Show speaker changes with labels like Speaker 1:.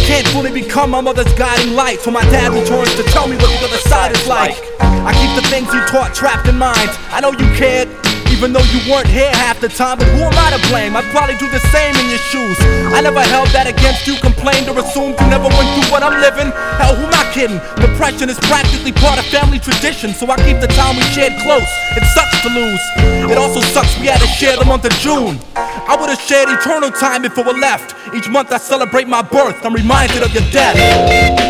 Speaker 1: can't fully become my mother's guiding light, so my dad returns to tell me what the other side is like. I keep the things he taught trapped in mind. I know you cared, even though you weren't here half the time, but who am I to blame? I'd probably do the same in your shoes. I never held that against you, complained or assumed you never went through what I'm living. Hell, who am I kidding? Depression is practically part of family tradition, so I keep the time we shared close. It sucks to lose. It also sucks we had to share the month of June. I would've shared eternal time if it were left. Each month I celebrate my birth, I'm reminded of your death.